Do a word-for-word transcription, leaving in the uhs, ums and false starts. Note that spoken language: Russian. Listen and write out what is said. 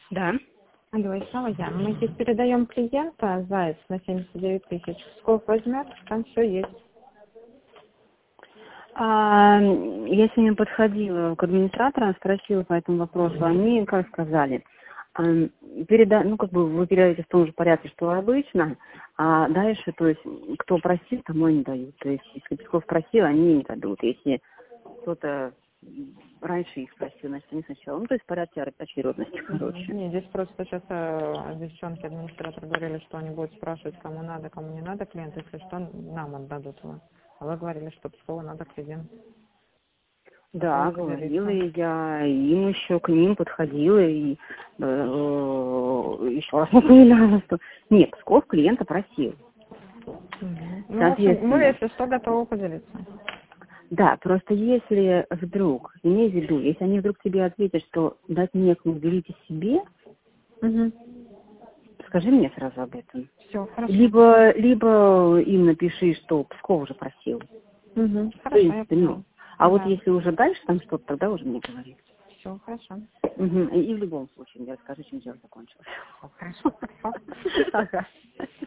Да. Алло, снова я. Мы здесь передаем клиента, Заяц, на семьдесят девять тысяч. Псков возьмет, там все есть. А, я сегодня подходила к администраторам, спросила по этому вопросу. Они как сказали, а, переда... ну как бы вы передаете в том же порядке, что обычно, а дальше, то есть, кто просил, тому и не дают. То есть, если Песков просил, они не дадут. Если кто-то раньше их просил, значит, они сначала. Ну, то есть в порядке очередности, короче. Нет, здесь просто сейчас э, девчонки, администраторы говорили, что они будут спрашивать, кому надо, кому не надо клиент, если что, нам отдадут его. А вы говорили, что Пскову надо клиент. Да, говорила, и я им еще к ним подходила, и э, еще раз напоминала, что нет, Псков клиента просил. Угу. Ну, в общем, мы, если что, готовы поделиться. Да, просто если вдруг, имей в виду, если они вдруг тебе ответят, что дать некому, берите себе, угу. скажи мне сразу об этом. Все, хорошо. Либо, либо им напиши, что Псков уже просил. Угу. Хорошо, я поняла. А да. вот если уже дальше там что-то, тогда уже мне говори. Все, хорошо. Угу. И, и в любом случае мне расскажи, чем дело закончилось. Хорошо, хорошо.